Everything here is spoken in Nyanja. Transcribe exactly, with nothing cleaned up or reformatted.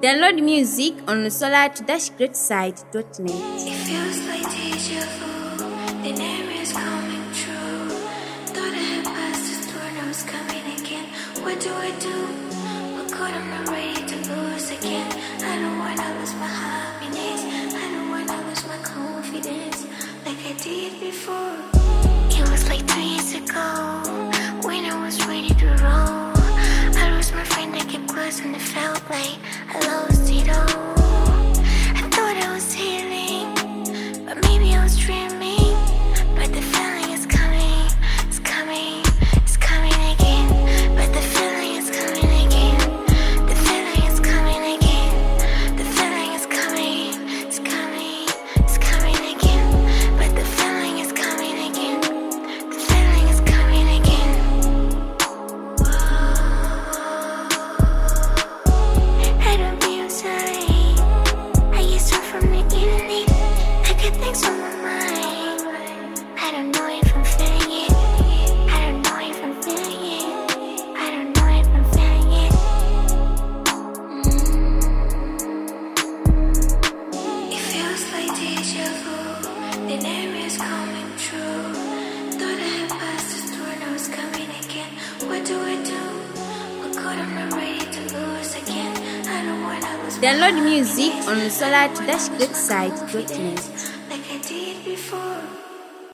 Download music on solar dash great site dot net. It feels like deja vu. The name is coming true. Thought I had passed this door, now it's coming again. What do I do? What good am I ready to lose again? I don't wanna lose my happiness. I don't wanna lose my confidence like I did before. It was like three years ago when I was ready to roll. I lost my friend, I kept close and it felt like I lost it all. I thought I was healing, but maybe I was dreaming. But the feeling is coming, it's coming, it's coming again. But the feeling is coming again. The feeling is coming again. The feeling is coming, it's coming, it's coming again. But the feeling is coming again. The feeling is coming again. I don't feel sorry. I used to from the beginning. I got things on my mind. I don't know if I'm feeling it. I don't know if I'm feeling it. I don't know if I'm feeling it. Mm. It feels like deja vu. The name is coming true. Thought I had passed this door, now it's coming again. What do I do? What good am I ready to lose again? I don't wanna lose my Download music on solar dash great site dot net.